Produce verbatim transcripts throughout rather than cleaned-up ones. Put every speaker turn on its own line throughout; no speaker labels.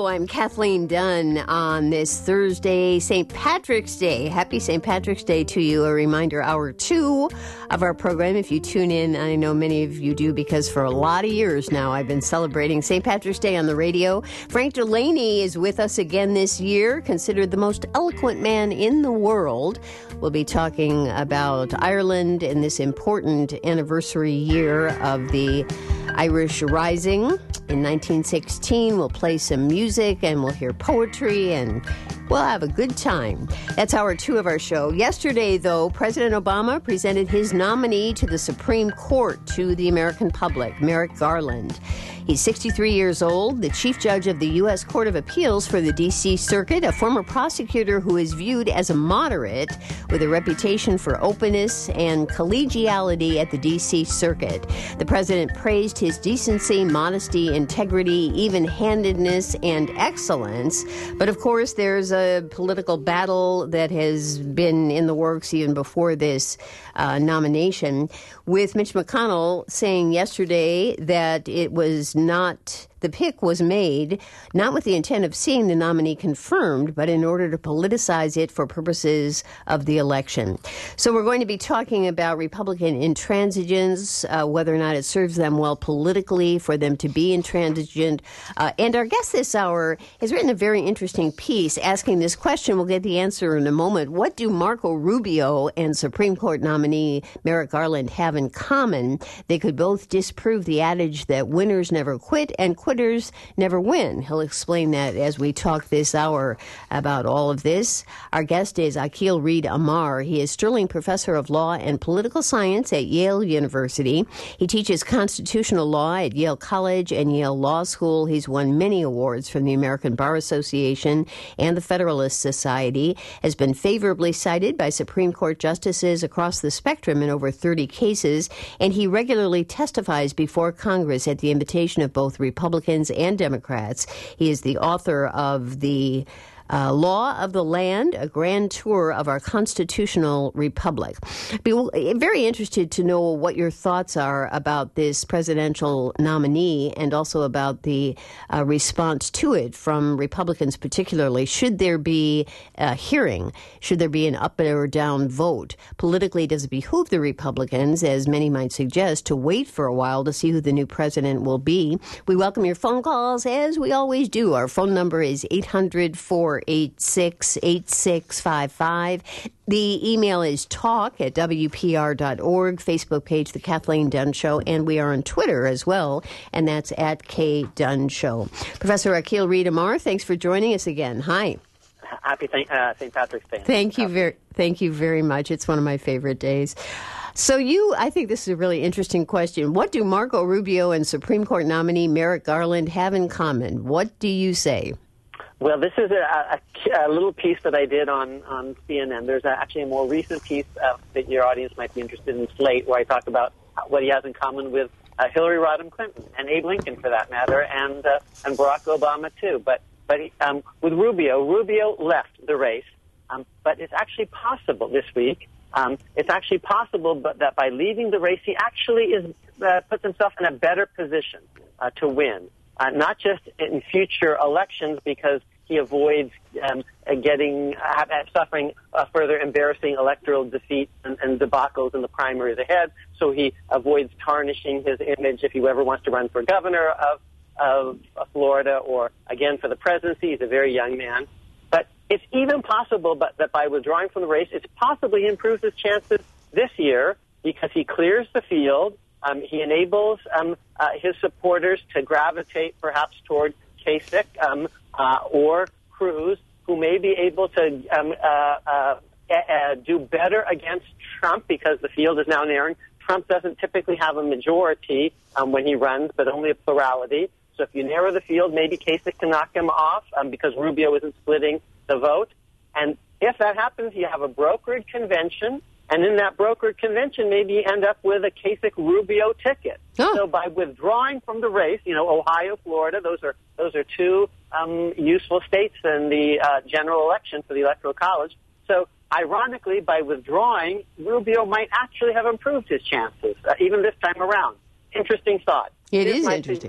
I'm Kathleen Dunn on this Thursday, Saint Patrick's Day. Happy Saint Patrick's Day to you. A reminder, hour two of our program. If you tune in, I know many of you do because for a lot of years now I've been celebrating Saint Patrick's Day on the radio. Frank Delaney is with us again this year, considered the most eloquent man in the world. We'll be talking about Ireland in this important anniversary year of the Irish Rising in nineteen sixteen. We'll play some music and we'll hear poetry and we'll have a good time. That's hour two of our show. Yesterday, though, President Obama presented his nominee to the Supreme Court to the American public, Merrick Garland. He's sixty-three years old, the chief judge of the U S Court of Appeals for the D C Circuit, a former prosecutor who is viewed as a moderate with a reputation for openness and collegiality at the D C Circuit. The president praised his decency, modesty, integrity, even-handedness, and excellence. But of course, there's a political battle that has been in the works even before this uh, nomination, with Mitch McConnell saying yesterday that it was not, the pick was made not with the intent of seeing the nominee confirmed, but in order to politicize it for purposes of the election. So we're going to be talking about Republican intransigence, uh, whether or not it serves them well politically for them to be intransigent. Uh, and our guest this hour has written a very interesting piece asking this question. We'll get the answer in a moment. What do Marco Rubio and Supreme Court nominee Merrick Garland have in common? They could both disprove the adage that winners never quit and quitters never win. He'll explain that as we talk this hour about all of this. Our guest is Akhil Reed Amar. He is Sterling Professor of Law and Political Science at Yale University. He teaches constitutional law at Yale College and Yale Law School. He's won many awards from the American Bar Association and the Federalist Society, has been favorably cited by Supreme Court justices across the spectrum in over thirty cases, and he regularly testifies before Congress at the invitation of both Republicans and Democrats. He is the author of the Uh, Law of the Land, a grand tour of our constitutional republic. Be very interested to know what your thoughts are about this presidential nominee and also about the uh, response to it from Republicans particularly. Should there be a hearing? Should there be an up or down vote? Politically, does it behoove the Republicans, as many might suggest, to wait for a while to see who the new president will be? We welcome your phone calls, as we always do. Our phone number is eight hundred, four eight six, eight six five five. The email is talk at W P R dot org, Facebook page, The Kathleen Dunn Show, and we are on Twitter as well, and that's at K Dunn Show. Professor Akhil Reed Amar, thanks for joining us again. Hi.
Happy th- uh, Saint Patrick's Day.
Thank you very, thank you very much. It's one of my favorite days. So you, I think this is a really interesting question. What do Marco Rubio and Supreme Court nominee Merrick Garland have in common? What do you say?
Well, this is a, a, a little piece that I did on, on C N N. There's a, actually a more recent piece uh, that your audience might be interested in, Slate, where I talk about what he has in common with uh, Hillary Rodham Clinton and Abe Lincoln, for that matter, and uh, and Barack Obama too. But but he, um, with Rubio, Rubio left the race, um, but it's actually possible this week. Um, it's actually possible, but that by leaving the race, he actually is uh, puts himself in a better position uh, to win. Uh, not just in future elections, because he avoids um, getting uh, suffering uh, further embarrassing electoral defeats and, and debacles in the primaries ahead. So he avoids tarnishing his image if he ever wants to run for governor of, of, of Florida or again for the presidency. He's a very young man. But it's even possible, but that by withdrawing from the race, it's possibly he improves his chances this year because he clears the field. Um, he enables um, uh, his supporters to gravitate perhaps toward Kasich um, uh, or Cruz, who may be able to um, uh, uh, uh, do better against Trump because the field is now narrowing. Trump doesn't typically have a majority um, when he runs, but only a plurality. So if you narrow the field, maybe Kasich can knock him off um, because Rubio isn't splitting the vote. And if that happens, you have a brokered convention. And in that brokered convention, maybe you end up with a Kasich-Rubio ticket. Oh. So by withdrawing from the race, you know, Ohio, Florida, those are those are two um, useful states in the uh, general election for the Electoral College. So ironically, by withdrawing, Rubio might actually have improved his chances, uh, even this time around. Interesting thought.
It
Here's
is
my
interesting.
Su-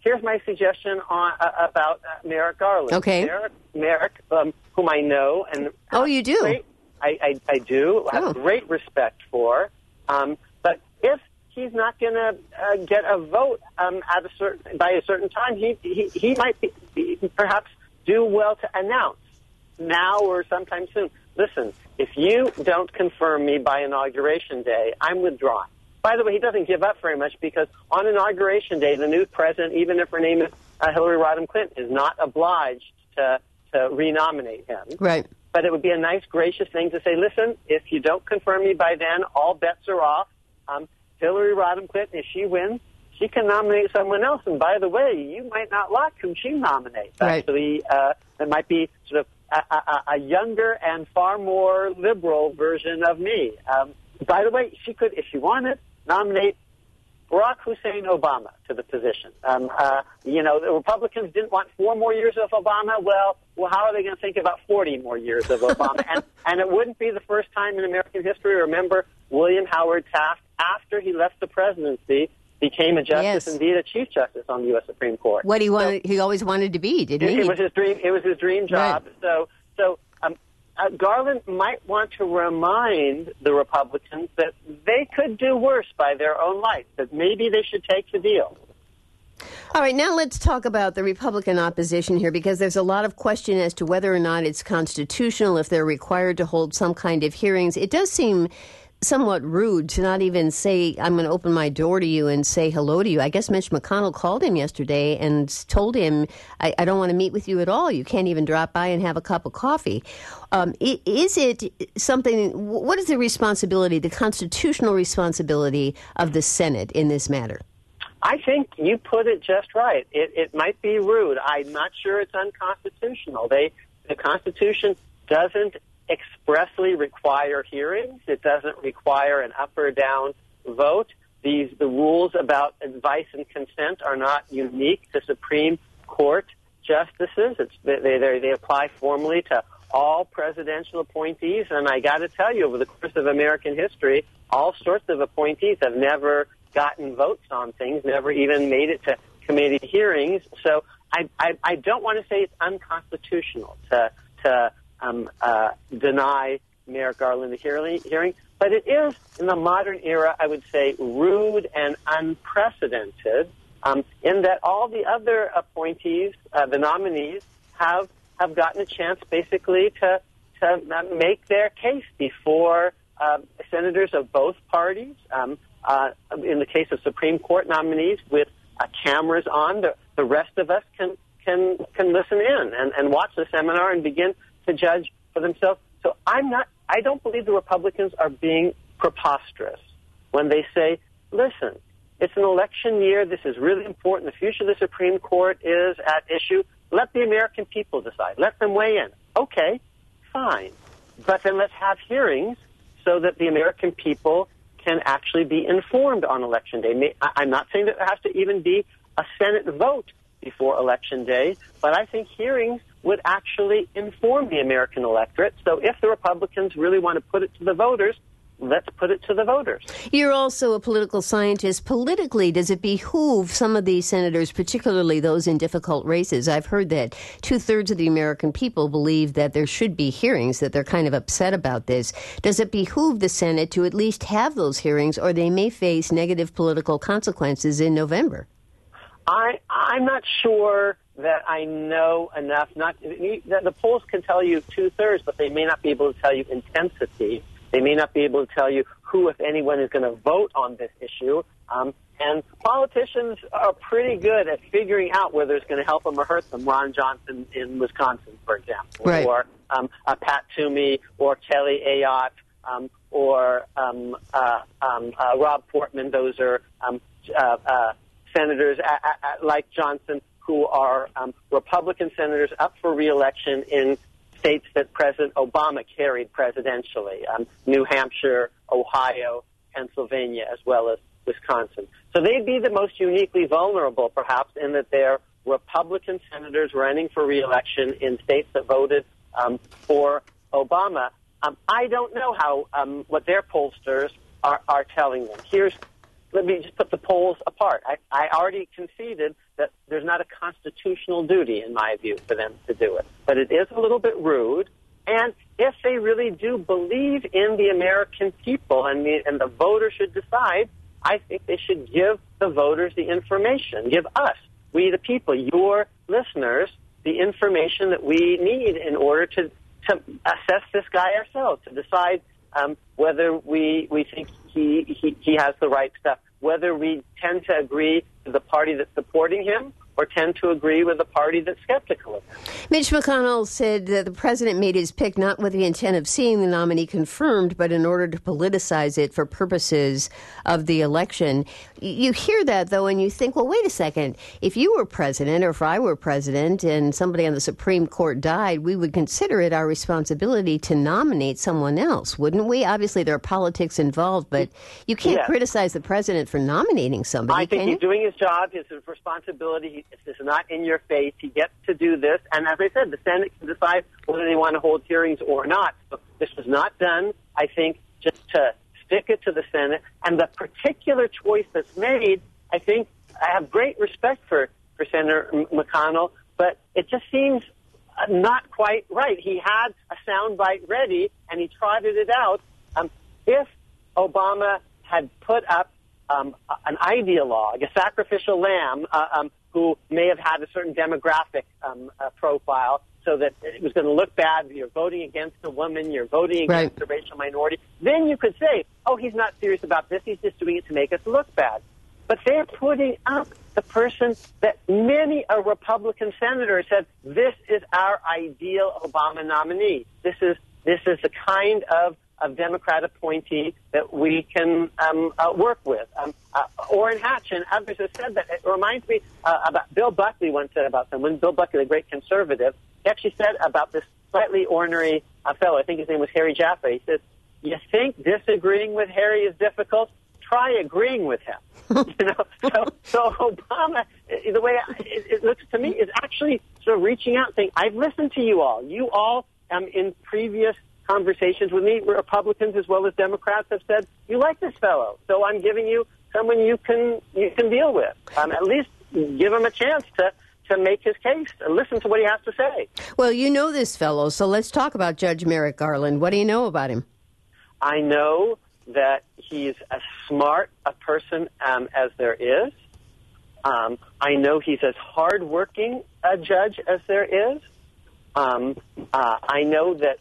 here's my suggestion on uh, about uh, Merrick Garland.
Okay.
Merrick, Merrick um, whom I know and
oh, you do.
Great, I, I I do have
oh.
great respect for. Um, but if he's not going to uh, get a vote um, at a certain by a certain time, he he, he might be, be, perhaps do well to announce now or sometime soon. Listen, if you don't confirm me by Inauguration Day, I'm withdrawing. By the way, he doesn't give up very much because on Inauguration Day, the new president, even if her name is uh, Hillary Rodham Clinton, is not obliged to, to renominate him.
Right.
But it would be a nice, gracious thing to say, listen, if you don't confirm me by then, all bets are off. Um, Hillary Rodham Clinton, if she wins, she can nominate someone else. And by the way, you might not like whom she nominates.
Right.
Actually, uh, it might be sort of a, a, a younger and far more liberal version of me. Um, by the way, she could, if she wanted, nominate Barack Hussein Obama to the position. Um, uh, you know, the Republicans didn't want four more years of Obama. Well, well, how are they going to think about forty more years of Obama? and, and it wouldn't be the first time in American history. Remember, William Howard Taft, after he left the presidency, became a justice,
yes.
indeed a chief justice on the U S Supreme Court.
What he wanted, so, he always wanted to be, didn't
it,
he?
It was his dream. It was his dream job.
Right.
So, so um, uh, Garland might want to remind the Republicans that they could do worse by their own light. That maybe they should take the deal.
All right, now let's talk about the Republican opposition here, because there's a lot of question as to whether or not it's constitutional, if they're required to hold some kind of hearings. It does seem somewhat rude to not even say, I'm going to open my door to you and say hello to you. I guess Mitch McConnell called him yesterday and told him, I, I don't want to meet with you at all. You can't even drop by and have a cup of coffee. Um, is it something, what is the responsibility, the constitutional responsibility of the Senate in this matter?
I think you put it just right. It, it might be rude. I'm not sure it's unconstitutional. They, the Constitution doesn't expressly require hearings. It doesn't require an up or down vote. These the rules about advice and consent are not unique to Supreme Court justices. It's, they, they, they apply formally to all presidential appointees. And I got to tell you, over the course of American history, all sorts of appointees have never gotten votes on things, never even made it to committee hearings. So I, I, I don't want to say it's unconstitutional to to um, uh, deny Merrick Garland the hearing, but it is, in the modern era, I would say, rude and unprecedented um, in that all the other appointees, uh, the nominees, have have gotten a chance basically to to make their case before uh, senators of both parties. Um, uh, in the case of Supreme Court nominees with uh, cameras on, the, the rest of us can can can listen in and, and watch the seminar and begin to judge for themselves. So I'm not. I don't believe the Republicans are being preposterous when they say, "Listen, it's an election year. This is really important. The future of the Supreme Court is at issue. Let the American people decide. Let them weigh in." Okay, fine, but then let's have hearings so that the American people can actually be informed on Election Day. I'm not saying that there has to even be a Senate vote before Election Day, but I think hearings would actually inform the American electorate. So if the Republicans really want to put it to the voters, let's put it to the voters.
You're also a political scientist. Politically, does it behoove some of these senators, particularly those in difficult races? I've heard that two-thirds of the American people believe that there should be hearings, that they're kind of upset about this. Does it behoove the Senate to at least have those hearings, or they may face negative political consequences in November?
I, I'm not sure that I know enough. Not the polls can tell you two-thirds, but they may not be able to tell you intensity. They may not be able to tell you who, if anyone, is going to vote on this issue. Um, and politicians are pretty good at figuring out whether it's going to help them or hurt them. Ron Johnson in Wisconsin, for example,
right.
or um, uh, Pat Toomey, or Kelly Ayotte, um, or um, uh, um, uh, Rob Portman. Those are um, uh, uh, senators a- a- like Johnson who are um, Republican senators up for re-election in states that President Obama carried presidentially, um, New Hampshire, Ohio, Pennsylvania, as well as Wisconsin. So they'd be the most uniquely vulnerable, perhaps, in that they're Republican senators running for re-election in states that voted um, for Obama. Um, I don't know how um, what their pollsters are, are telling them. Here's let me just put the polls apart. I, I already conceded that there's not a constitutional duty, in my view, for them to do it. But it is a little bit rude. And if they really do believe in the American people and the, and the voters should decide, I think they should give the voters the information, give us, we the people, your listeners, the information that we need in order to, to assess this guy ourselves, to decide um, whether we we think he, he, he has the right stuff, whether we tend to agree with the party that's supporting him or tend to agree with the party that's skeptical of him.
Mitch McConnell said that the president made his pick not with the intent of seeing the nominee confirmed, but in order to politicize it for purposes of the election. You hear that, though, and you think, well, wait a second. If you were president or if I were president and somebody on the Supreme Court died, we would consider it our responsibility to nominate someone else, wouldn't we? Obviously, there are politics involved, but you can't
yes.
criticize the president for nominating somebody,
I think
can
he's
you?
doing his job, his responsibility. This is not in your face. He gets to do this. And as I said, the Senate can decide whether they want to hold hearings or not. So this was not done, I think, just to stick it to the Senate. And the particular choice that's made, I think, I have great respect for, for Senator McConnell, but it just seems not quite right. He had a soundbite ready, and he trotted it out. Um, if Obama had put up um, an ideologue, a sacrificial lamb, uh, um, who may have had a certain demographic um, uh, profile, so that it was going to look bad. You're voting against a woman. You're voting against
right.
a racial minority. Then you could say, oh, he's not serious about this. He's just doing it to make us look bad. But they're putting up the person that many a Republican senator said, this is our ideal Obama nominee. This is this is the kind of of Democrat appointee that we can um, uh, work with. Um, uh, Orrin Hatch and others have said that. It reminds me uh, about Bill Buckley once said about someone. Bill Buckley, the great conservative, he actually said about this slightly ornery uh, fellow, I think his name was Harry Jaffa, he says, you think disagreeing with Harry is difficult? Try agreeing with him. you know, so, so Obama, the way it, it looks to me, is actually sort of reaching out and saying, I've listened to you all. You all, um, in previous conversations with me, Republicans as well as Democrats have said, you like this fellow, so I'm giving you someone you can you can deal with. Um, at least give him a chance to, to make his case and listen to what he has to say.
Well, you know this fellow, so let's talk about Judge Merrick Garland. What do you know about him?
I know that he's as smart a person um, as there is. Um, I know he's as hardworking a judge as there is. Um, uh, I know that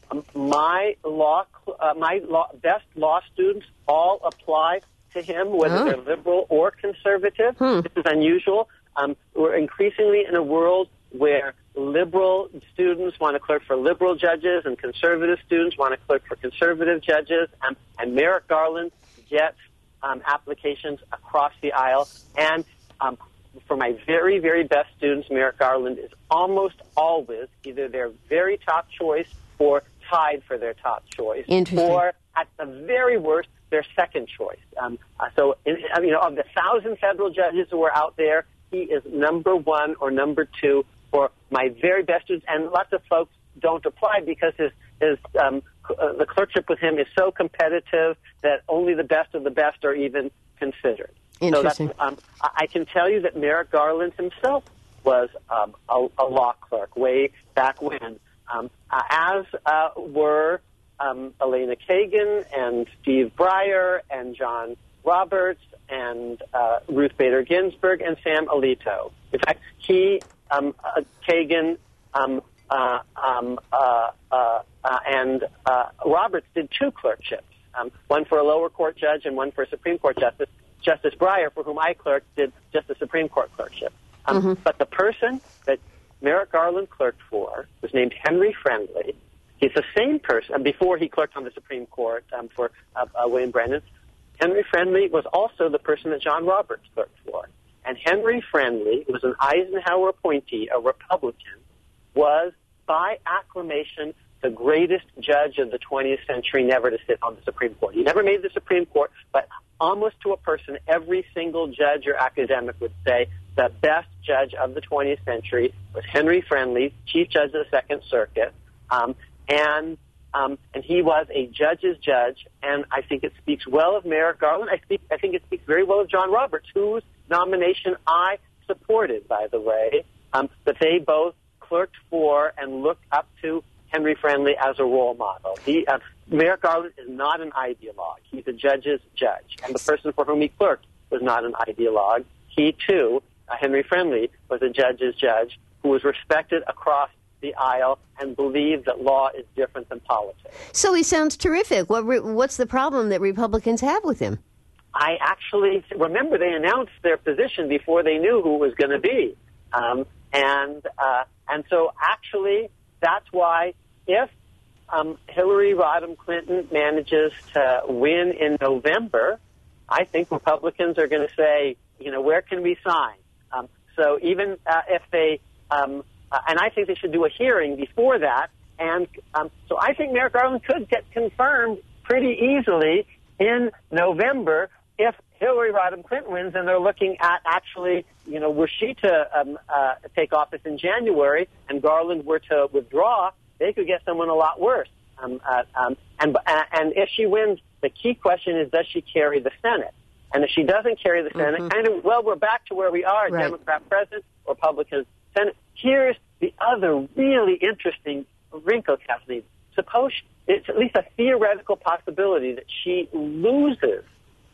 my law, uh, my law, best law students all apply to him, whether oh. they're liberal or conservative. Hmm. This is unusual. Um, we're increasingly in a world where liberal students want to clerk for liberal judges and conservative students want to clerk for conservative judges. Um, and Merrick Garland gets um, applications across the aisle. And um, for my very, very best students, Merrick Garland is almost always either their very top choice or tied for their top choice, or at the very worst, their second choice. Um, uh, so, in, I mean, of the thousand federal judges who are out there, he is number one or number two for my very best students. And lots of folks don't apply because his, his um, uh, the clerkship with him is so competitive that only the best of the best are even considered.
Interesting.
So that's, um, I can tell you that Merrick Garland himself was um, a, a law clerk way back when, um, uh, as uh, were um, Elena Kagan and Steve Breyer and John Roberts and uh, Ruth Bader Ginsburg and Sam Alito. In fact, he, um, uh, Kagan, um, uh, um, uh, uh, uh, and uh, Roberts did two clerkships, um, one for a lower court judge and one for a Supreme Court justice. Justice Breyer, for whom I clerked, did just a Supreme Court clerkship. Um, mm-hmm. But the person that Merrick Garland clerked for was named Henry Friendly. He's the same person, before he clerked on the Supreme Court um, for uh, uh, William Brennan. Henry Friendly was also the person that John Roberts clerked for. And Henry Friendly was an Eisenhower appointee, a Republican, was by acclamation the greatest judge of the twentieth century never to sit on the Supreme Court. He never made the Supreme Court, but almost to a person, every single judge or academic would say the best judge of the twentieth century was Henry Friendly, Chief Judge of the Second Circuit, um, and um, and he was a judge's judge. And I think it speaks well of Merrick Garland. I, speak, I think it speaks very well of John Roberts, whose nomination I supported, by the way, um, that they both clerked for and looked up to Henry Friendly as a role model. He, uh, Merrick Garland is not an ideologue. He's a judge's judge. And the person for whom he clerked was not an ideologue. He, too, uh, Henry Friendly, was a judge's judge who was respected across the aisle and believed that law is different than politics.
So he sounds terrific. What re- what's the problem that Republicans have with him?
I actually remember they announced their position before they knew who it was going to be. Um, and uh, and so actually that's why if um, Hillary Rodham Clinton manages to win in November, I think Republicans are going to say, you know, where can we sign? Um, so even uh, if they, um, uh, and I think they should do a hearing before that. And um, so I think Merrick Garland could get confirmed pretty easily in November if Hillary Rodham Clinton wins, and they're looking at actually, you know, were she to um, uh, take office in January and Garland were to withdraw, they could get someone a lot worse. Um, uh, um, and uh, and if she wins, the key question is, does she carry the Senate? And if she doesn't carry the Senate, mm-hmm. kind of, well, we're back to where we are, right. Democrat president, Republican Senate. Here's the other really interesting wrinkle, Kathleen. Suppose it's at least a theoretical possibility that she loses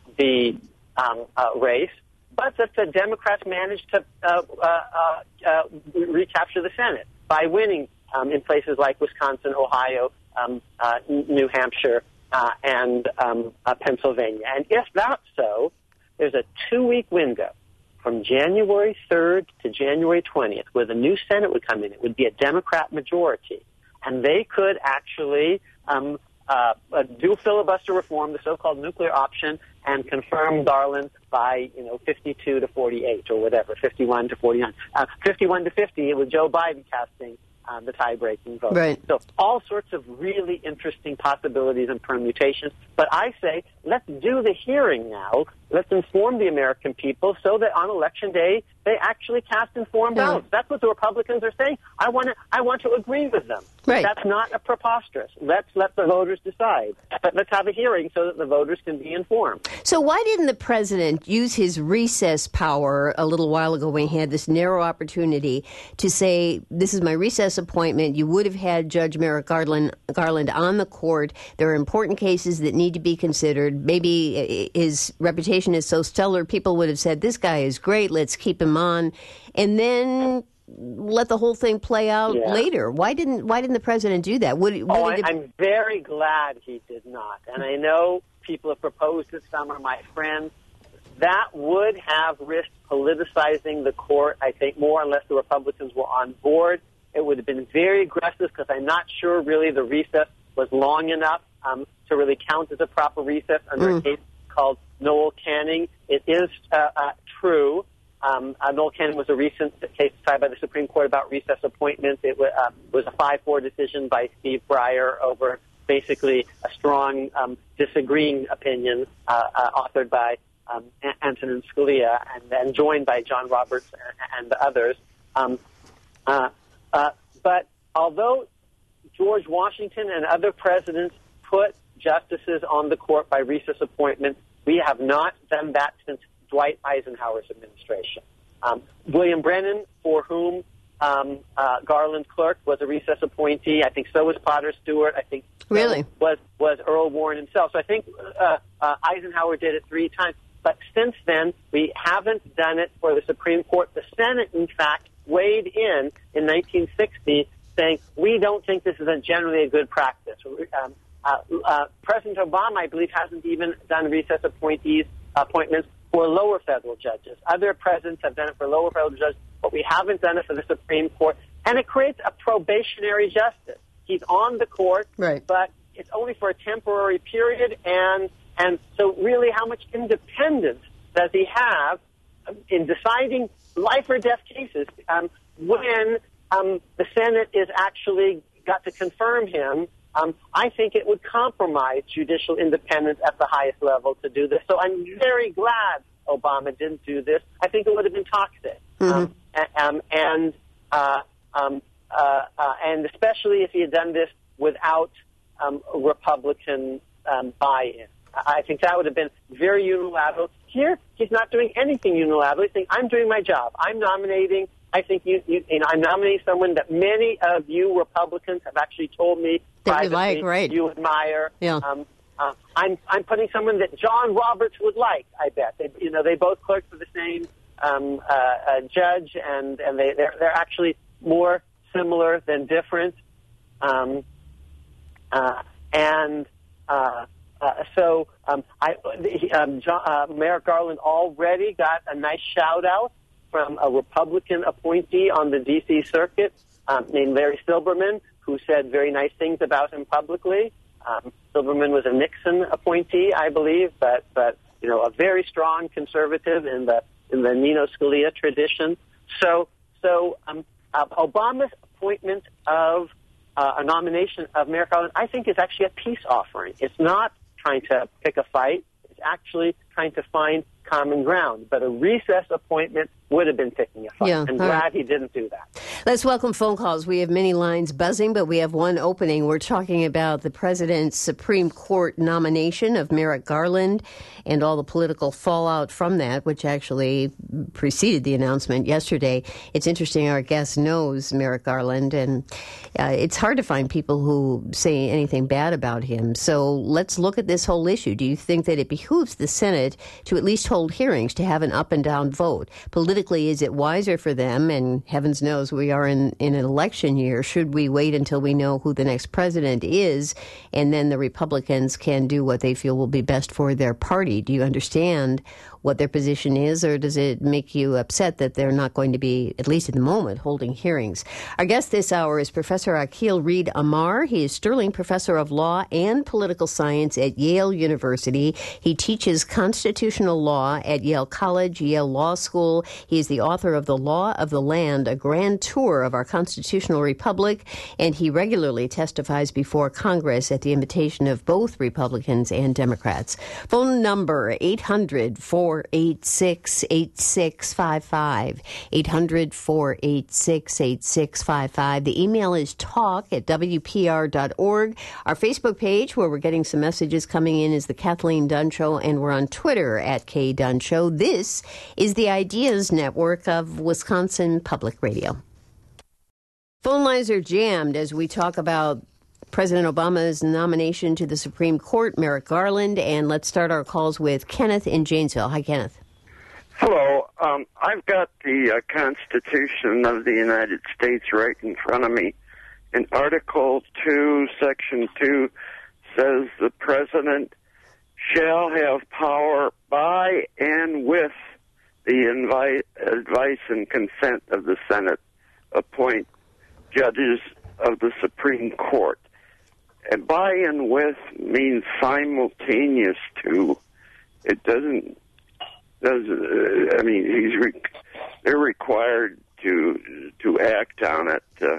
the um, uh, race, but that the Democrats manage to uh, uh, uh, uh, recapture the Senate by winning um, in places like Wisconsin, Ohio, um, uh, New Hampshire, uh, and um, uh, Pennsylvania. And if that's so, there's a two-week window from January third to January twentieth where the new Senate would come in. It would be a Democrat majority, and they could actually um, uh, uh, do filibuster reform, the so-called nuclear option, and confirm Garland by, you know, fifty-two to forty-eight or whatever, fifty-one to forty-nine, uh, fifty-one to fifty with Joe Biden casting um, the tie-breaking vote.
Right.
So all sorts of really interesting possibilities and permutations. But I say, let's do the hearing now. Let's inform the American people so that on Election Day they actually cast informed
yeah.
ballots. That's what the Republicans are saying. I want to. I want to agree with them.
Right.
That's not a preposterous. Let's let the voters decide. But let's have a hearing so that the voters can be informed.
So why didn't the president use his recess power a little while ago when he had this narrow opportunity to say, this is my recess appointment? You would have had Judge Merrick Garland, Garland on the court. There are important cases that need to be considered. Maybe his reputation is so stellar, people would have said, this guy is great, let's keep him on. And then let the whole thing play out
yeah.
later. Why didn't Why didn't the president do that? Would, would
oh, I,
did...
I'm very glad he did not. And I know people have proposed it. Some are my friends. That would have risked politicizing the court, I think, more unless the Republicans were on board. It would have been very aggressive because I'm not sure really the recess was long enough um, to really count as a proper recess under mm. a case called Noel Canning. It is uh, uh, true. Um, uh, Noel Canning was a recent case decided by the Supreme Court about recess appointments. It w- uh, was a five four decision by Steve Breyer over basically a strong um, disagreeing opinion uh, uh, authored by um, Antonin Scalia and then joined by John Roberts and, and others. Um, uh, uh, but although George Washington and other presidents put justices on the court by recess appointment, we have not done that since Dwight Eisenhower's administration. Um, William Brennan, for whom um, uh, Garland clerked, was a recess appointee. I think so was Potter Stewart. I think
really
so was was Earl Warren himself. So I think uh, uh, Eisenhower did it three times. But since then, we haven't done it for the Supreme Court. The Senate, in fact, weighed in in nineteen sixty, saying we don't think this is a generally a good practice. Um, uh, uh, President Obama, I believe, hasn't even done recess appointees appointments for lower federal judges. Other presidents have done it for lower federal judges, but we haven't done it for the Supreme Court. And it creates a probationary justice. He's on the court,
right.
but it's only for a temporary period. And, and so really how much independence does he have in deciding life or death cases um, when um, the Senate is actually got to confirm him? Um, I think it would compromise judicial independence at the highest level to do this. So I'm very glad Obama didn't do this. I think it would have been toxic.
Mm-hmm.
Um, um, and uh, um, uh, uh, and especially if he had done this without um, Republican um, buy-in. I think that would have been very unilateral. Here, he's not doing anything unilaterally. He's saying, I'm doing my job. I'm nominating. I think you, you, you know, I'm nominating someone that many of you Republicans have actually told me
that
privately
you like, right?
You admire.
Yeah.
Um, uh, I'm I'm putting someone that John Roberts would like. I bet. They, you know, they both clerk for the same um, uh, uh, judge, and and they they're, they're actually more similar than different. Um, uh, and uh, uh, so um, I, um, John, uh, Merrick Garland already got a nice shout out from a Republican appointee on the D C circuit um, named Larry Silberman, who said very nice things about him publicly. Um, Silberman was a Nixon appointee, I believe, but but you know a very strong conservative in the in the Nino Scalia tradition. So so um, uh, Obama's appointment of uh, a nomination of Merrick Garland, I think, is actually a peace offering. It's not trying to pick a fight. It's actually trying to find common ground. But a recess appointment would have been picking a fight.
Yeah,
I'm
glad
right. he didn't do that.
Let's welcome phone calls. We have many lines buzzing, but we have one opening. We're talking about the president's Supreme Court nomination of Merrick Garland and all the political fallout from that, which actually preceded the announcement yesterday. It's interesting, our guest knows Merrick Garland, and uh, it's hard to find people who say anything bad about him. So let's look at this whole issue. Do you think that it behooves the Senate to at least hold hearings, to have an up and down vote? Politically, is it wiser for them? And heavens knows we are in, in an election year. Should we wait until we know who the next president is, and then the Republicans can do what they feel will be best for their party? Do you understand what their position is, or does it make you upset that they're not going to be, at least at the moment, holding hearings? Our guest this hour is Professor Akhil Reed Amar. He is Sterling Professor of Law and Political Science at Yale University. He teaches constitutional law at Yale College, Yale Law School. He is the author of The Law of the Land, a grand tour of our constitutional republic, and he regularly testifies before Congress at the invitation of both Republicans and Democrats. Phone number eight hundred, four eight six, eight six five five, eight hundred, four eight six, eight six five five. The email is talk at W P R dot org. Our Facebook page, where we're getting some messages coming in, is the Kathleen Dunn Show, and we're on Twitter at K Dunn Show. This is the Ideas Network of Wisconsin Public Radio. Phone lines are jammed as we talk about President Obama's nomination to the Supreme Court, Merrick Garland, and let's start our calls with Kenneth in Janesville. Hi, Kenneth.
Hello. Um, I've got the uh, Constitution of the United States right in front of me, and Article two, Section two says the President shall have power by and with the invi- advice and consent of the Senate appoint judges of the Supreme Court. And by and with means simultaneous to. It doesn't. Does uh, I mean he's re- they're required to to act on it. Uh,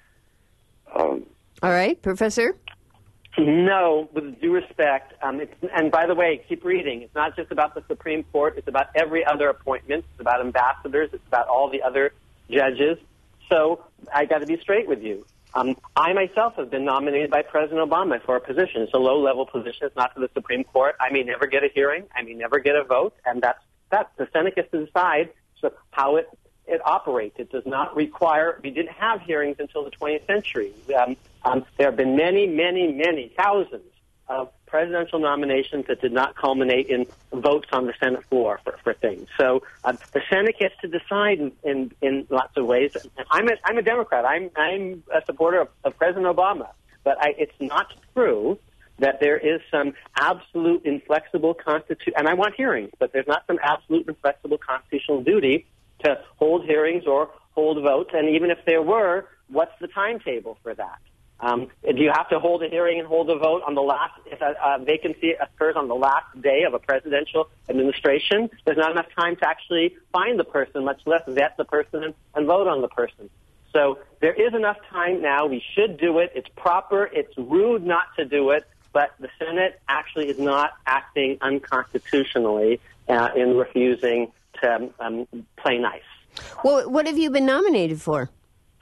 um,
All right, Professor.
No, with due respect. Um, it's, and by the way, keep reading. It's not just about the Supreme Court. It's about every other appointment. It's about ambassadors. It's about all the other judges. So I got to be straight with you. Um, I myself have been nominated by President Obama for a position. It's a low-level position. It's not to the Supreme Court. I may never get a hearing. I may never get a vote, and that's that. The Senate gets to decide so how it it operates. It does not require. We didn't have hearings until the twentieth century. Um, um, there have been many, many, many thousands of presidential nominations that did not culminate in votes on the Senate floor for, for things. So uh, the Senate gets to decide in, in, in lots of ways. I'm a, I'm a Democrat. I'm, I'm a supporter of, of President Obama. But I, it's not true that there is some absolute inflexible constitution, and I want hearings, but there's not some absolute inflexible constitutional duty to hold hearings or hold votes. And even if there were, what's the timetable for that? Um, do you have to hold a hearing and hold a vote on the last, if a, a vacancy occurs on the last day of a presidential administration? There's not enough time to actually find the person, much less vet the person and, and vote on the person. So there is enough time now. We should do it. It's proper. It's rude not to do it. But the Senate actually is not acting unconstitutionally uh, in refusing to um, play nice.
Well, what have you been nominated for?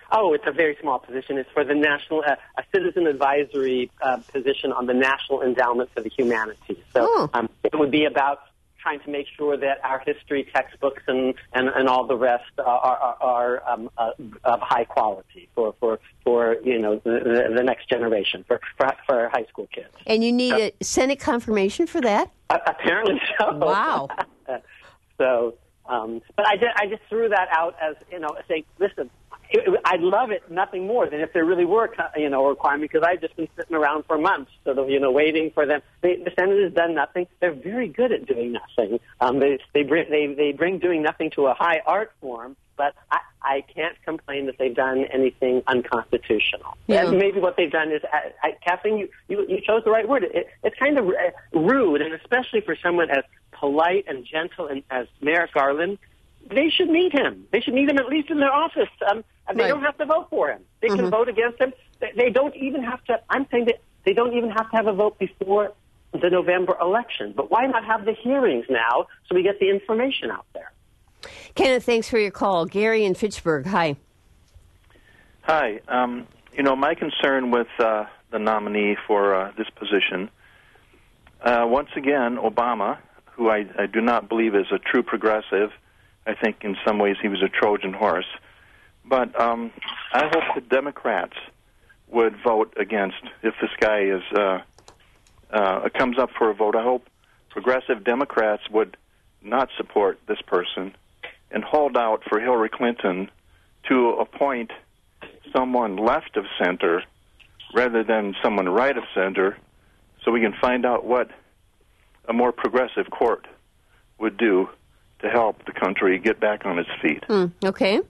Oh, it's a very small position. It's for the national, uh, a citizen advisory uh, position on the National Endowment for the Humanities. So
oh.
um, it would be about trying to make sure that our history textbooks and, and, and all the rest are, are, are um, uh, of high quality for, for, for you know, the, the next generation, for, for, for high school kids.
And you need a Senate confirmation for that?
Uh, apparently so.
Wow.
so, um, but I just, I just threw that out as, you know, saying, listen, it, it, I'd love it nothing more than if there really were, you know, a requirement, because I've just been sitting around for months, sort of, you know, waiting for them. They, the Senate has done nothing. They're very good at doing nothing. Um, they, they, bring, they, they bring doing nothing to a high art form, but I, I can't complain that they've done anything unconstitutional.
Yeah.
And maybe what they've done is, I, I, Kathleen, you, you, you chose the right word. It, it's kind of rude, and especially for someone as polite and gentle and as Merrick Garland, they should meet him. They should meet him at least in their office. Um, and they
right.
don't have to vote for him. They can
Mm-hmm.
vote against him. They, they don't even have to, I'm saying that they don't even have to have a vote before the November election. But why not have the hearings now so we get the information out there?
Kenneth, thanks for your call. Gary in Fitchburg, hi.
Hi. Um, you know, my concern with uh, the nominee for uh, this position, uh, once again, Obama, who I, I do not believe is a true progressive. I think in some ways he was a Trojan horse. But um, I hope the Democrats would vote against, if this guy is uh, uh, comes up for a vote, I hope progressive Democrats would not support this person and hold out for Hillary Clinton to appoint someone left of center rather than someone right of center, so we can find out what a more progressive court would do to help the country get back on its feet.
Mm, okay.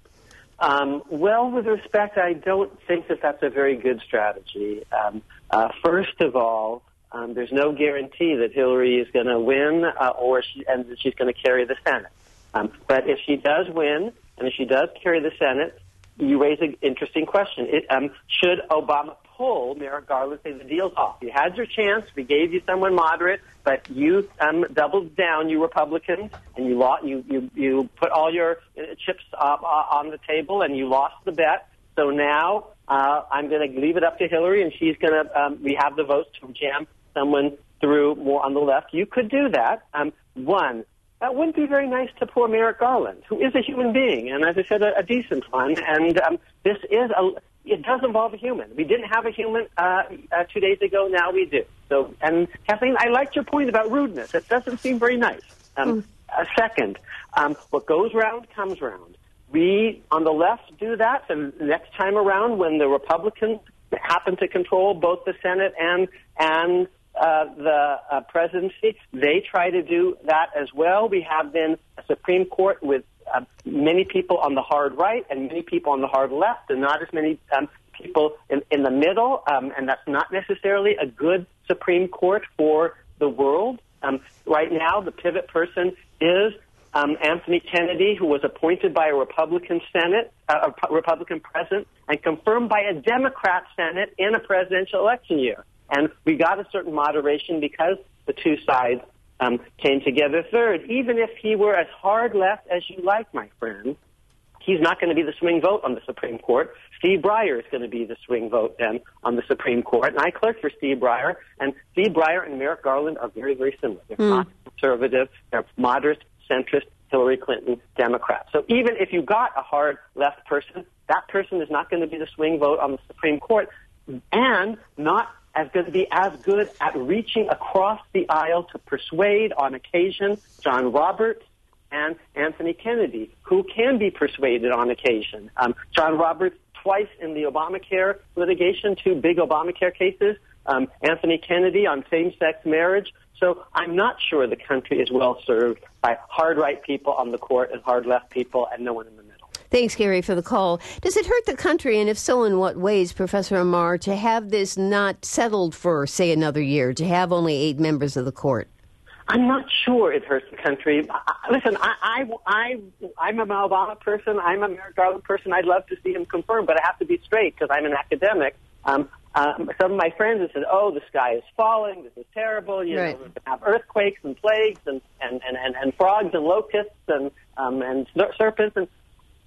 Um, well, with respect, I don't think that that's a very good strategy. Um, uh, first of all, um, there's no guarantee that Hillary is going to win uh, or she, and that she's going to carry the Senate. Um, but if she does win, and if she does carry the Senate, you raise an interesting question. It, um, should Obama pull Merrick Garland, say the deal's off? You had your chance. We gave you someone moderate, but you um, doubled down, you Republicans, and you lost, you, you, you put all your uh, chips up, uh, on the table, and you lost the bet. So now uh, I'm going to leave it up to Hillary, and she's going to um, we have the votes to jam someone through more on the left. You could do that. Um, one. That wouldn't be very nice to poor Merrick Garland, who is a human being, and as I said, a, a decent one. And um, this is a, it does involve a human. We didn't have a human uh, uh, two days ago. Now we do. So, and Kathleen, I liked your point about rudeness. It doesn't seem very nice. Um, mm. uh, second, um, what goes round comes round. We on the left do that, and next time around, when the Republicans happen to control both the Senate and and Uh, the uh, presidency, they try to do that as well. We have been a Supreme Court with uh, many people on the hard right and many people on the hard left, and not as many um, people in, in the middle, um, and that's not necessarily a good Supreme Court for the world. Um, right now, the pivot person is um, Anthony Kennedy, who was appointed by a Republican Senate, uh, a Republican president, and confirmed by a Democrat Senate in a presidential election year. And we got a certain moderation because the two sides um, came together. Third, even if he were as hard left as you like, my friend, he's not going to be the swing vote on the Supreme Court. Steve Breyer is going to be the swing vote then on the Supreme Court. And I clerked for Steve Breyer, and Steve Breyer and Merrick Garland are very, very similar. They're mm. not conservative. They're moderate, centrist, Hillary Clinton Democrats. So even if you got a hard left person, that person is not going to be the swing vote on the Supreme Court, and not as going to be as good at reaching across the aisle to persuade, on occasion, John Roberts and Anthony Kennedy, who can be persuaded on occasion. Um, John Roberts, twice in the Obamacare litigation, two big Obamacare cases. Um, Anthony Kennedy on same-sex marriage. So I'm not sure the country is well served by hard-right people on the court and hard-left people and no one in the middle.
Thanks, Gary, for the call. Does it hurt the country, and if so, in what ways, Professor Amar, to have this not settled for, say, another year, to have only eight members of the court?
I'm not sure it hurts the country. I, listen, I, I, I, I'm an Obama person. I'm a Merrick Garland person. I'd love to see him confirmed, but I have to be straight because I'm an academic. Um, um, some of my friends have said, oh, the sky is falling. This is terrible. You
right.
know, we're going to have earthquakes and plagues and, and, and, and, and frogs and locusts and, um, and serpents. And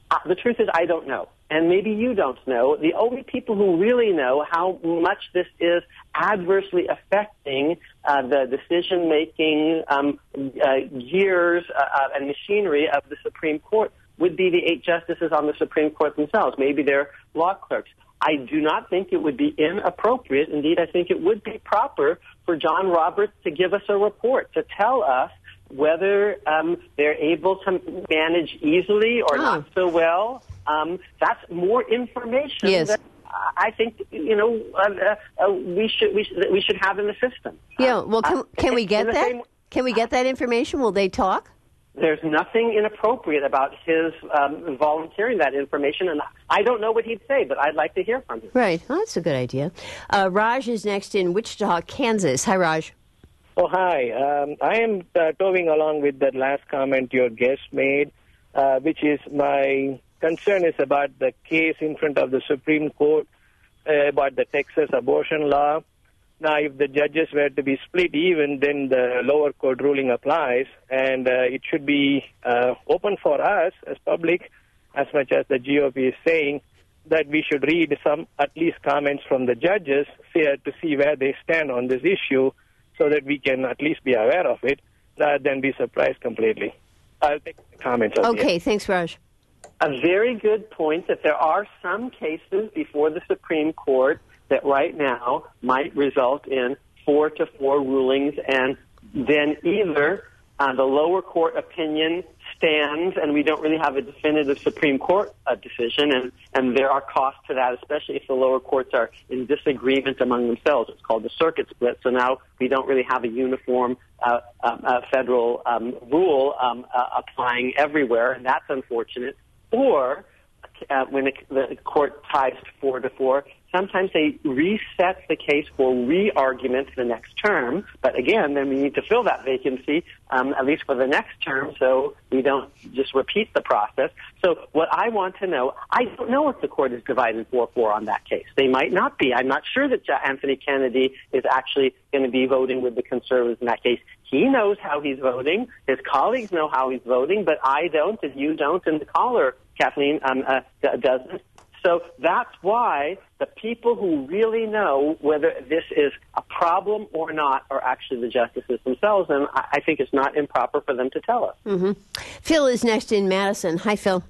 Uh, the truth is, I don't know. And maybe you don't know. The only people who really know how much this is adversely affecting uh, the decision-making um, uh, gears uh, uh, and machinery of the Supreme Court would be the eight justices on the Supreme Court themselves. Maybe they're law clerks. I do not think it would be inappropriate. Indeed, I think it would be proper for John Roberts to give us a report, to tell us whether um, they're able to manage easily or oh. not so well. Um, that's more information
yes.
that I think, you know, uh, uh, we should we should we should have in the system.
Yeah. Well, can,
uh,
can we get that? Same, can we get that information? Will they talk?
There's nothing inappropriate about his um, volunteering that information, and I don't know what he'd say, but I'd like to hear from him.
Right. Well, that's a good idea. Uh, Raj is next in Wichita, Kansas. Hi, Raj.
Oh, hi. Um, I am uh, towing along with that last comment your guest made, uh, which is my concern is about the case in front of the Supreme Court uh, about the Texas abortion law. Now, if the judges were to be split even, then the lower court ruling applies, and uh, it should be uh, open for us as public, as much as the G O P is saying, that we should read some, at least comments from the judges here to see where they stand on this issue so that we can at least be aware of it, rather than be surprised completely. I'll take the comments.
Okay, thanks, Raj.
A very good point that there are some cases before the Supreme Court that right now might result in four to four rulings, and then either uh, the lower court opinion stands and we don't really have a definitive Supreme Court uh, decision, and, and there are costs to that, especially if the lower courts are in disagreement among themselves. It's called the circuit split, so now we don't really have a uniform uh, uh, uh, federal um, rule um, uh, applying everywhere, and that's unfortunate. Or uh, when it, the court ties to four to four, sometimes they reset the case for re-argument the next term. But again, then we need to fill that vacancy, um, at least for the next term, so we don't just repeat the process. So what I want to know, I don't know if the court is divided four four on that case. They might not be. I'm not sure that Anthony Kennedy is actually going to be voting with the conservatives in that case. He knows how he's voting. His colleagues know how he's voting, but I don't, and you don't, and the caller, Kathleen, um, uh, doesn't. So that's why the people who really know whether this is a problem or not are actually the justices themselves, and I think it's not improper for them to tell us.
Mm-hmm. Phil is next in Madison. Hi, Phil.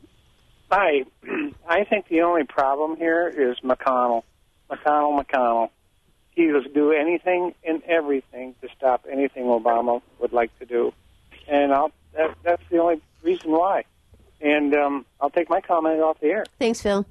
Hi. I think the only problem here is McConnell. McConnell, McConnell. He will do anything and everything to stop anything Obama would like to do. And I'll, that, that's the only reason why. And um, I'll take my comment off the air.
Thanks, Phil.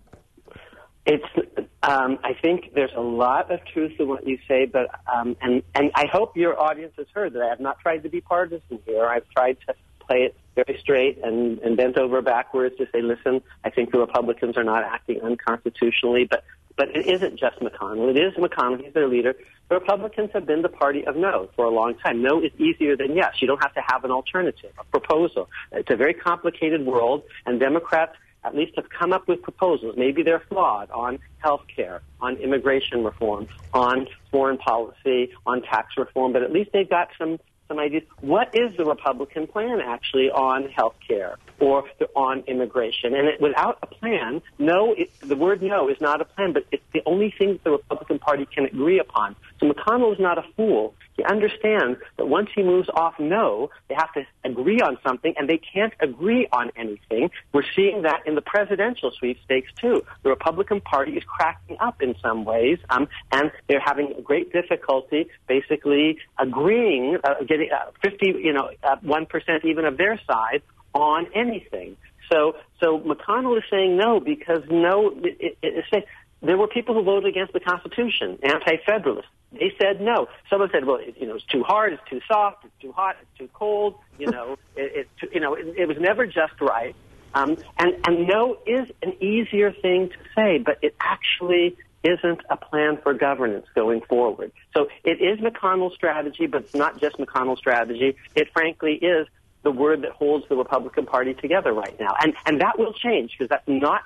It's. Um, I think there's a lot of truth in what you say, but um, and and I hope your audience has heard that I have not tried to be partisan here. I've tried to play it very straight and, and bent over backwards to say, listen, I think the Republicans are not acting unconstitutionally, but but it isn't just McConnell. It is McConnell. He's their leader. The Republicans have been the party of no for a long time. No is easier than yes. You don't have to have an alternative, a proposal. It's a very complicated world, and Democrats at least have come up with proposals. Maybe they're flawed on health care, on immigration reform, on foreign policy, on tax reform, but at least they've got some, some ideas. What is the Republican plan, actually, on health care or on immigration? And it, without a plan, no, it, the word no is not a plan, but it's the only thing that the Republican Party can agree upon. So McConnell is not a fool. He understands that once he moves off no, they have to agree on something, and they can't agree on anything. We're seeing that in the presidential sweepstakes, too. The Republican Party is cracking up in some ways, um, and they're having great difficulty basically agreeing, uh, getting uh, fifty, you know, uh, one percent even of their side on anything. So, so McConnell is saying no because no, it, it, it, it, there were people who voted against the Constitution, anti-federalists. They said no. Someone said, well, it, you know, it's too hard, it's too soft, it's too hot, it's too cold. You know, it, it you know, it, it was never just right. Um, and, and no is an easier thing to say, but it actually isn't a plan for governance going forward. So it is McConnell's strategy, but it's not just McConnell's strategy. It frankly is the word that holds the Republican Party together right now. And, and that will change because that's not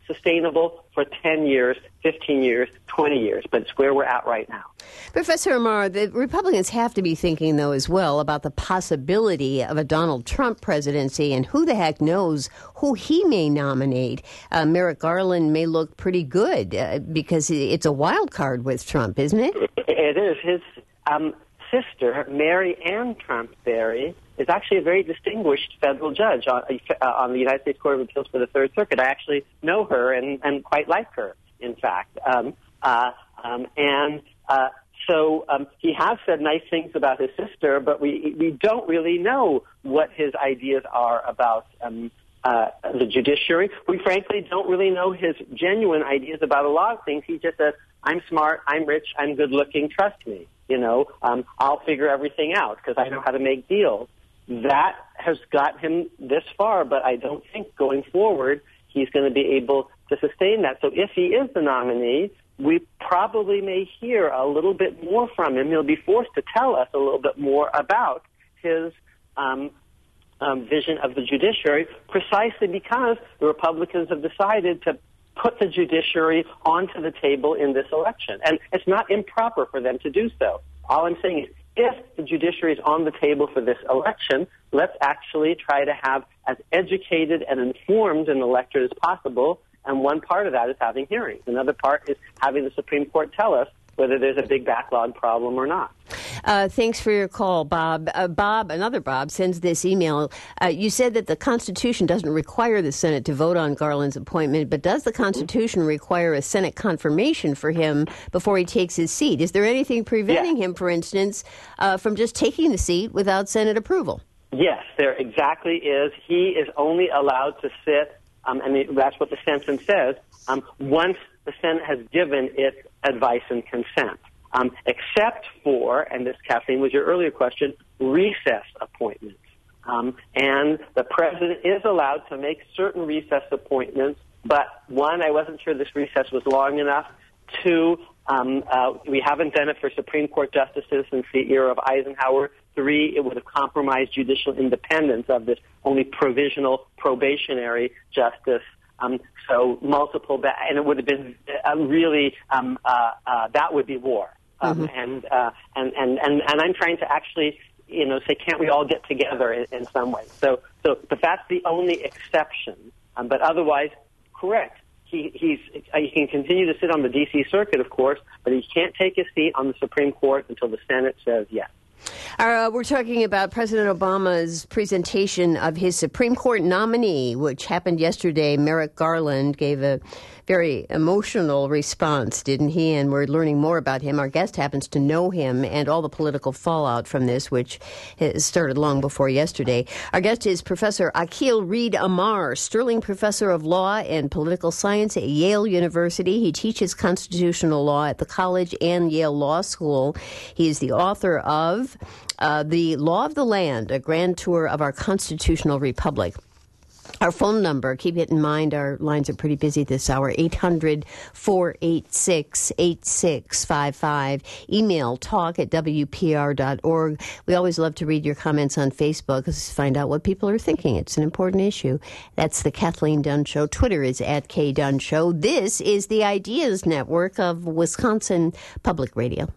sustainable for ten years, fifteen years, twenty years, but it's where we're at right now.
Professor Amar, the Republicans have to be thinking, though, as well about the possibility of a Donald Trump presidency, and who the heck knows who he may nominate. Uh, Merrick Garland may look pretty good uh, because it's a wild card with Trump, isn't it?
It is. His um, sister, Mary Ann Trump Berry, is actually a very distinguished federal judge on, uh, on the United States Court of Appeals for the Third Circuit. I actually know her and, and quite like her, in fact. Um, uh, um, and uh, so um, he has said nice things about his sister, but we we don't really know what his ideas are about um, uh, the judiciary. We frankly don't really know his genuine ideas about a lot of things. He just says, I'm smart, I'm rich, I'm good-looking, trust me. You know, um, I'll figure everything out because I know how to make deals. That has got him this far, but I don't think going forward he's going to be able to sustain that. So if he is the nominee, we probably may hear a little bit more from him. He'll be forced to tell us a little bit more about his um, um, vision of the judiciary, precisely because the Republicans have decided to put the judiciary onto the table in this election. And it's not improper for them to do so. All I'm saying is, if the judiciary is on the table for this election, let's actually try to have as educated and informed an electorate as possible, and one part of that is having hearings. Another part is having the Supreme Court tell us whether there's a big backlog problem or not.
Uh, thanks for your call, Bob. Uh, Bob, another Bob, sends this email. Uh, you said that the Constitution doesn't require the Senate to vote on Garland's appointment, but does the Constitution require a Senate confirmation for him before he takes his seat? Is there anything preventing
yeah.
him, for instance, uh, from just taking the seat without Senate approval?
Yes, there exactly is. He is only allowed to sit, um, and that's what the sentence says, um, once the Senate has given its advice and consent. Um, except for, and this, Kathleen, was your earlier question, recess appointments. Um, and the president is allowed to make certain recess appointments, but one, I wasn't sure this recess was long enough. Two, um, uh, we haven't done it for Supreme Court justices since the era of Eisenhower. Three, it would have compromised judicial independence of this only provisional probationary justice. Um, so multiple, ba- and it would have been uh, really, um, uh, uh, that would be war. Um, mm-hmm. and, uh, and, and, and, and I'm trying to actually, you know, say, can't we all get together in, in some way? So, so, but that's the only exception. Um, but otherwise, correct. He, he's, uh, he can continue to sit on the D C Circuit, of course, but he can't take his seat on the Supreme Court until the Senate says yes.
Uh, we're talking about President Obama's presentation of his Supreme Court nominee, which happened yesterday. Merrick Garland gave a very emotional response, didn't he? And we're learning more about him. Our guest happens to know him and all the political fallout from this, which has started long before yesterday. Our guest is Professor Akhil Reed Amar, Sterling Professor of Law and Political Science at Yale University. He teaches constitutional law at the college and Yale Law School. He is the author of uh, The Law of the Land, a grand tour of our constitutional republic. Our phone number, keep it in mind, our lines are pretty busy this hour, eight hundred, four eight six, eight six five five. Email talk at w p r dot org. We always love to read your comments on Facebook to find out what people are thinking. It's an important issue. That's the Kathleen Dunn Show. Twitter is at K Dunn Show. This is the Ideas Network of Wisconsin Public Radio.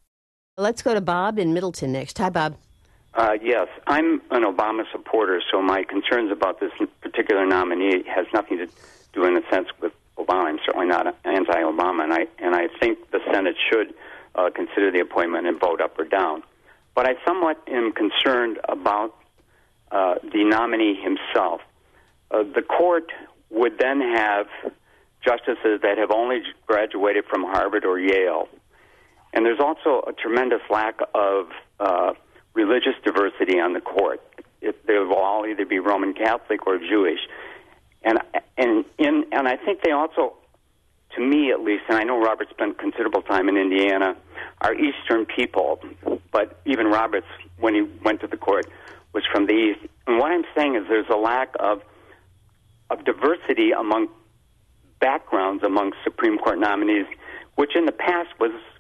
Let's go to Bob in Middleton next. Hi, Bob.
Uh, yes, I'm an Obama supporter, so my concerns about this particular nominee has nothing to do, in a sense, with Obama. I'm certainly not anti-Obama, and I and I think the Senate should uh, consider the appointment and vote up or down. But I somewhat am concerned about uh, the nominee himself. Uh, the court would then have justices that have only graduated from Harvard or Yale, and there's also a tremendous lack of uh, religious diversity on the court. It, they will all either be Roman Catholic or Jewish, and and in and I think they also, to me at least, and I know Robert spent considerable time in Indiana, are Eastern people. But even Roberts, when he went to the court, was from the East. And what I'm saying is, there's a lack of of diversity among backgrounds among Supreme Court nominees, which in the past was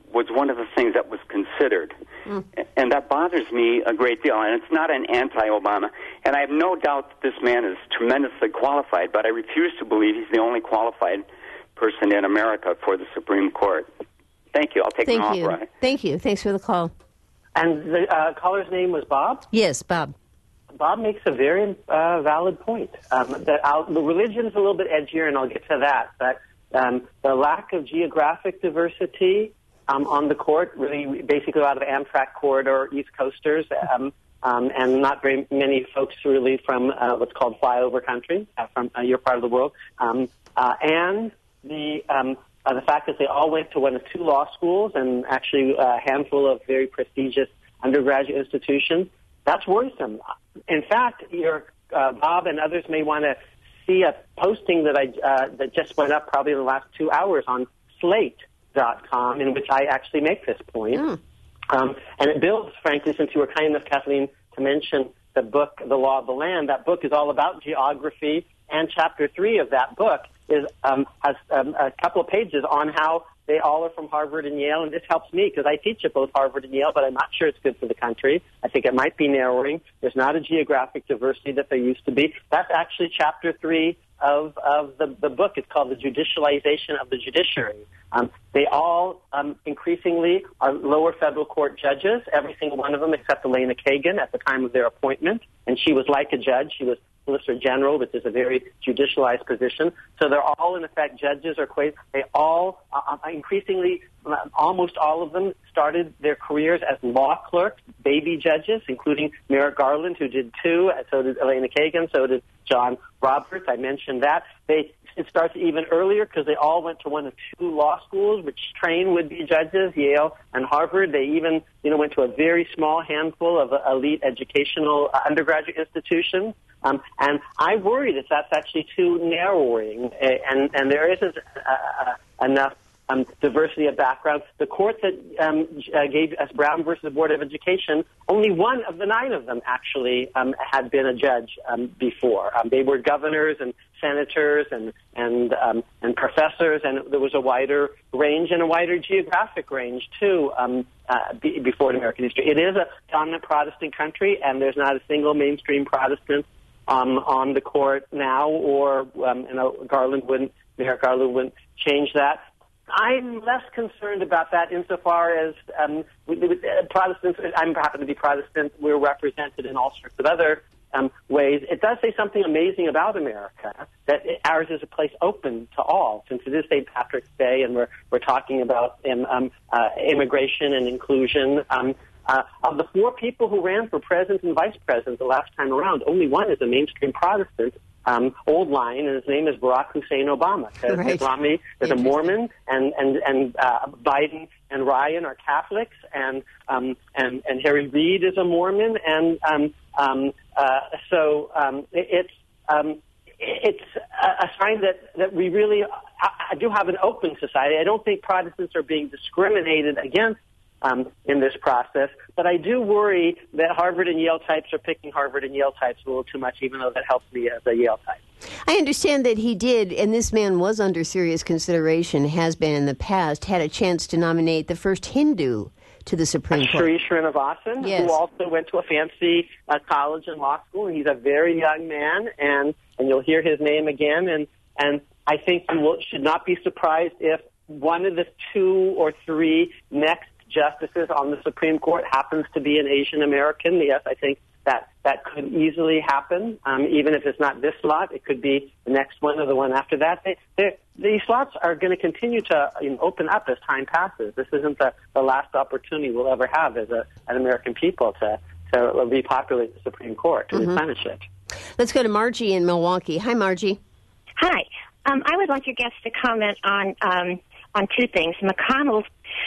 was one of the things that was considered. Mm. And that bothers me a great deal. And it's not an anti-Obama. And I have no doubt that this man is tremendously qualified, but I refuse to believe he's the only qualified person in America for the Supreme Court. Thank you. I'll take
Thank
them
you.
off, Ryan.
Thank you. Thanks for the call.
And the uh, caller's name was Bob?
Yes, Bob.
Bob makes a very uh, valid point. Um, that I'll, the religion's a little bit edgier, and I'll get to that. But um, the lack of geographic diversity um, on the court, really basically a lot of Amtrak corridor East Coasters, um, um, and not very many folks really from uh, what's called flyover country, uh, from uh, your part of the world, um, uh, and the um, uh, the fact that they all went to one of two law schools and actually a handful of very prestigious undergraduate institutions. That's worrisome. In fact, your uh, Bob and others may want to see a posting that I uh, that just went up probably in the last two hours on Slate dot com, in which I actually make this point. Mm. Um, and it builds, frankly, since you were kind enough, Kathleen, to mention the book, The Law of the Land. That book is all about geography, and chapter three of that book is um, has um, a couple of pages on how they all are from Harvard and Yale, and this helps me because I teach at both Harvard and Yale, but I'm not sure it's good for the country. I think it might be narrowing. There's not a geographic diversity that there used to be. That's actually chapter three of, of the, the book. It's called The Judicialization of the Judiciary. Um, they all um, increasingly are lower federal court judges, every single one of them except Elena Kagan at the time of their appointment, and she was like a judge. She was Solicitor General, which is a very judicialized position. So they're all, in effect, judges or quasi. They all, uh, increasingly, almost all of them started their careers as law clerks, baby judges, including Merrick Garland, who did two. So did Elena Kagan. So did John Roberts. I mentioned that. They It starts even earlier because they all went to one of two law schools which train would-be judges, Yale and Harvard. They even, you know, went to a very small handful of elite educational uh, undergraduate institutions. Um, and I worry that that's actually too narrowing, uh, and, and there isn't uh, uh, enough um, diversity of background. The court that um, uh, gave us Brown versus Board of Education, only one of the nine of them actually um, had been a judge um, before. Um, they were governors and senators and and um, and professors, and there was a wider range and a wider geographic range too um, uh, be, before in American history. It is a dominant Protestant country, and there's not a single mainstream Protestant um, on the court now, or um, you know, Garland wouldn't, Merrick Garland wouldn't change that. I'm less concerned about that insofar as um, with, with, uh, Protestants. I happen to be Protestant. We're represented in all sorts of other um, ways. It does say something amazing about America, that it, ours is a place open to all. Since it is Saint Patrick's Day, and we're we're talking about um, um, uh, immigration and inclusion. Um, uh, of the four people who ran for president and vice president the last time around, only one is a mainstream Protestant. Um, old line, and his name is Barack Hussein Obama. Because
right.
Mitt Romney is a Mormon, and and and uh, Biden and Ryan are Catholics, and um, and and Harry Reid is a Mormon, and um, um, uh, so um, it, it's um, it's a sign that that we really I, I do have an open society. I don't think Protestants are being discriminated against Um, in this process. But I do worry that Harvard and Yale types are picking Harvard and Yale types a little too much, even though that helps me as a Yale type.
I understand that he did, and this man was under serious consideration, has been in the past, had a chance to nominate the first Hindu to the Supreme Court.
Sri Srinivasan,
yes.
who also went to a fancy uh, college and law school, and he's a very young man, and, and you'll hear his name again, and, and I think you will, should not be surprised if one of the two or three next justices on the Supreme Court happens to be an Asian American. Yes, I think that that could easily happen. Um, even if it's not this slot, it could be the next one or the one after that. They, they, these slots are going to continue to you know, open up as time passes. This isn't the, the last opportunity we'll ever have as a, an American people to, to repopulate the Supreme Court, to
mm-hmm.
replenish it.
Let's go to Margie in Milwaukee. Hi, Margie.
Hi. Um, I would like your guest to comment on um, on two things. McConnell's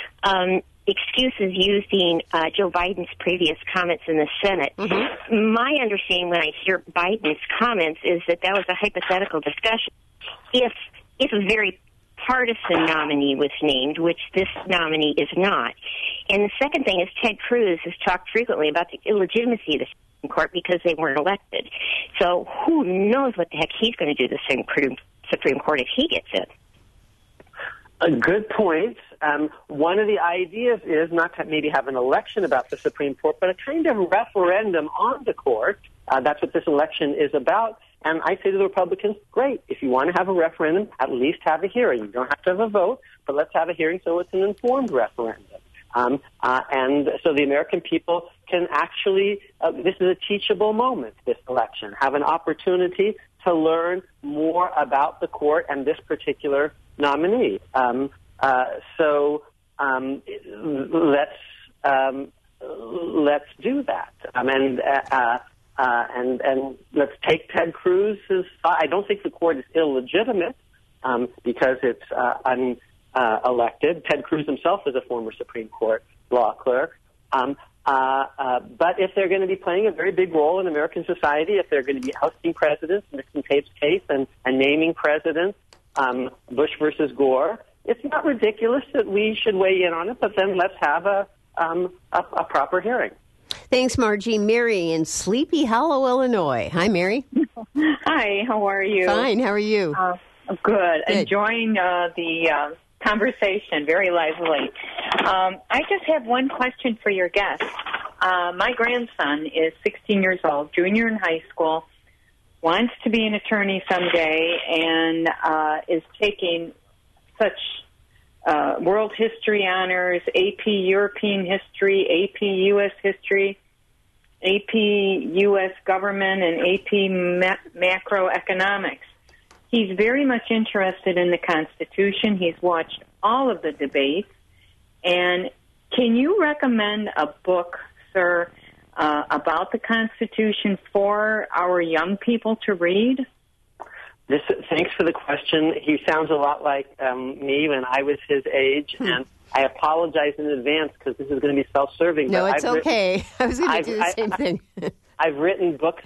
um, excuses using uh, Joe Biden's previous comments in the Senate. Mm-hmm. My understanding when I hear Biden's comments is that that was a hypothetical discussion. If if a very partisan nominee was named, which this nominee is not. And the second thing is Ted Cruz has talked frequently about the illegitimacy of the Supreme Court because they weren't elected. So who knows what the heck he's going to do to the Supreme Supreme Court if he gets in.
A good point. Um, one of the ideas is not to maybe have an election about the Supreme Court, but a kind of referendum on the court. Uh, that's what this election is about. And I say to the Republicans, great, if you want to have a referendum, at least have a hearing. You don't have to have a vote, but let's have a hearing so it's an informed referendum. Um, uh, and so the American people can actually, uh, this is a teachable moment, this election, have an opportunity to learn more about the court and this particular nominee. Um, uh, so um, let's um, let's do that. Um, and uh, uh, and and let's take Ted Cruz's. I don't think the court is illegitimate um, because it's uh, un, uh, elected. Ted Cruz himself is a former Supreme Court law clerk. Um, Uh, uh, but if they're going to be playing a very big role in American society, if they're going to be ousting presidents, Nixon Tape's case, and, and naming presidents, um, Bush versus Gore, it's not ridiculous that we should weigh in on it, but then let's have a, um, a, a proper hearing.
Thanks, Margie. Mary in Sleepy Hollow, Illinois. Hi, Mary.
Hi, how are you?
Fine, how are you?
Uh, good.
Good.
Enjoying uh, the uh, conversation, very lively. Um, I just have one question for your guest. Uh, my grandson is sixteen years old, junior in high school, wants to be an attorney someday, and uh, is taking such uh, world history honors, A P European history, A P U S history, A P U S government, and A P ma- macroeconomics. He's very much interested in the Constitution. He's watched all of the debates. And can you recommend a book, sir, uh, about the Constitution for our young people to read?
This, thanks for the question. He sounds a lot like um, me when I was his age, hmm. and I apologize in advance because this is going to be self-serving.
No,
but
it's
I've
okay.
Written,
I was going to
I've,
do the
I,
same
I,
thing.
I've written books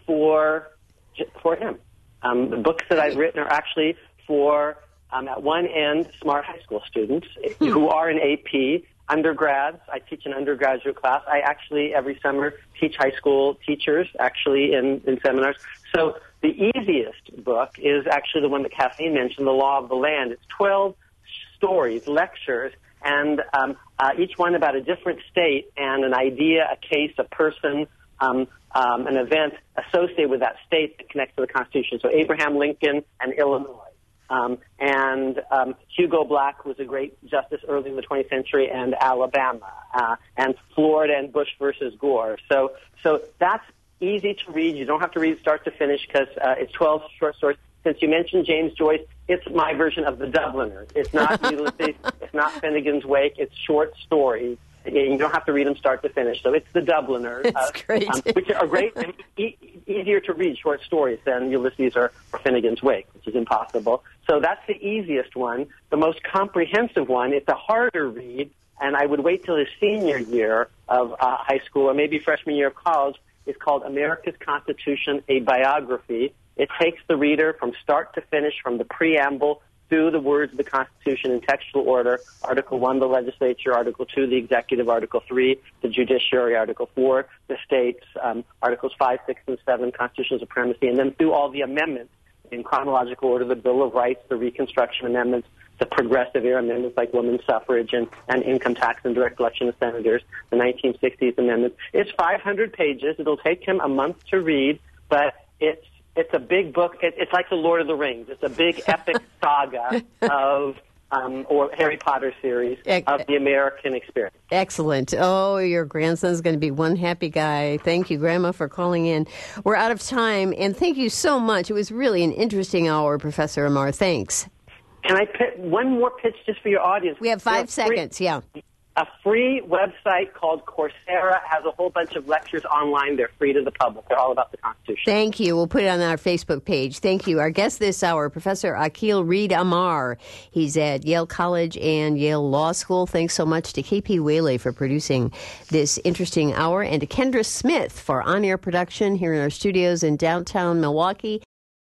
for for him. Um, the books that I've written are actually for, um, at one end, smart high school students hmm. who are in A P, undergrads. I teach an undergraduate class. I actually, every summer, teach high school teachers, actually, in, in seminars. So the easiest book is actually the one that Kathleen mentioned, The Law of the Land. It's twelve stories, lectures, and um, uh, each one about a different state and an idea, a case, a person, um, um, an event associated with that state that connects to the Constitution. So Abraham Lincoln and Illinois. Um, and um, Hugo Black was a great justice early in the twentieth century, and Alabama, uh, and Florida and Bush versus Gore. So, so that's easy to read. You don't have to read start to finish because uh, it's twelve short stories. Since you mentioned James Joyce, it's my version of the Dubliners. It's not Ulysses. It's not Finnegan's Wake. It's short stories. You don't have to read them start to finish. So it's the Dubliners,
That's
uh,
great.
Um, which are great and e- easier to read short stories than Ulysses or, or Finnegan's Wake, which is impossible. So that's the easiest one. The most comprehensive one, it's a harder read, and I would wait till his senior year of uh, high school or maybe freshman year of college. It's called America's Constitution, a Biography. It takes the reader from start to finish, from the preamble through the words of the Constitution in textual order. Article one, the legislature. Article two, the executive. Article three, the judiciary. Article four, the states. Um, articles five, six, and seven, constitutional supremacy. And then through all the amendments in chronological order, the Bill of Rights, the Reconstruction Amendments, the progressive era amendments like women's suffrage and, and income tax and direct election of senators, the nineteen sixties amendments. It's five hundred pages. It'll take him a month to read, but it's It's a big book. It, it's like the Lord of the Rings. It's a big epic saga of, um, or Harry Potter series of the American experience.
Excellent. Oh, your grandson's going to be one happy guy. Thank you, Grandma, for calling in. We're out of time, and thank you so much. It was really an interesting hour, Professor Amar. Thanks.
Can I put one more pitch just for your audience?
We have five seconds, yeah.
A free website called Coursera has a whole bunch of lectures online. They're free to the public. They're all about the Constitution.
Thank you. We'll put it on our Facebook page. Thank you. Our guest this hour, Professor Akhil Reed Amar. He's at Yale College and Yale Law School. Thanks so much to K P Whaley for producing this interesting hour, and to Kendra Smith for on-air production here in our studios in downtown Milwaukee.